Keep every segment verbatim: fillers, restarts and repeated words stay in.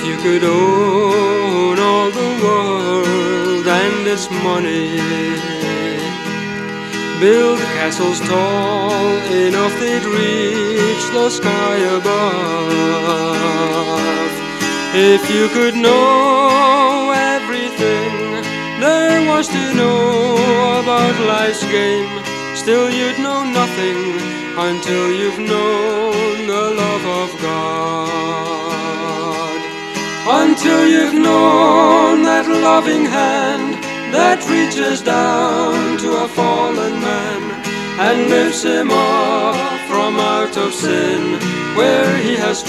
you could own all the world and its money, build castles tall enough they'd reach the sky above, if you could know everything there was to know about life's game, still you'd know nothing until you've known the love of God. Until you've known that loving hand that reaches down to a fallen man and lifts him up from out of sin where he has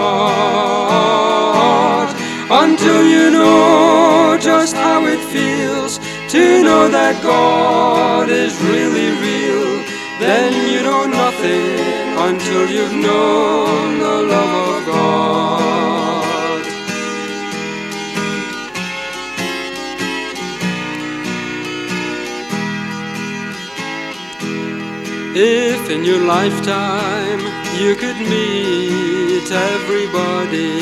trod. Until you know just how it feels to know that God is really real, then you know nothing until you've known the love of God. If in your lifetime you could meet everybody,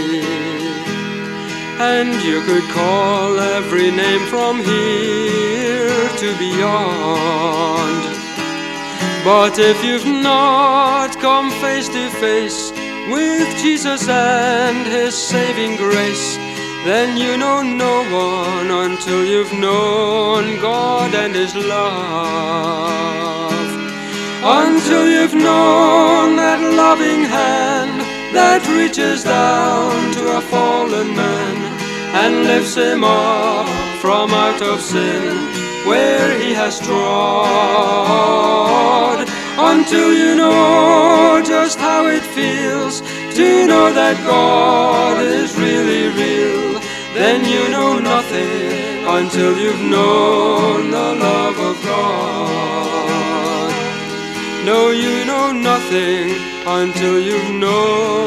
and you could call every name from here to beyond, but if you've not come face to face with Jesus and His saving grace, then you know no one until you've known God and His love. Until you've known that loving hand that reaches down to a fallen man and lifts him up from out of sin where he has trod. Until you know just how it feels to know that God is really real, then you know nothing until you've known the love of God. No, you know nothing until you've known